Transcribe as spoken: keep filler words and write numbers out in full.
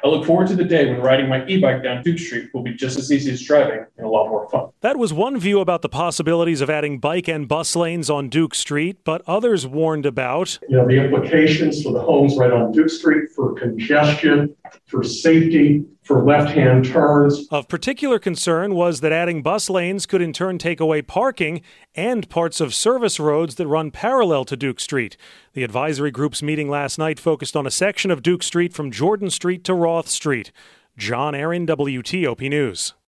I look forward to the day when riding my e-bike down Duke Street will be just as easy as driving and a lot more fun. That was one view about the possibilities of adding bike and bus lanes on Duke Street, but others warned about, you know, the implications for the homes right on Duke Street, for congestion, for safety, for left-hand turns. Of particular concern was that adding bus lanes could in turn take away parking and parts of service roads that run parallel to Duke Street. The advisory group's meeting last night focused on a section of Duke Street from Jordan Street to Roth Street. John Aaron, W T O P News.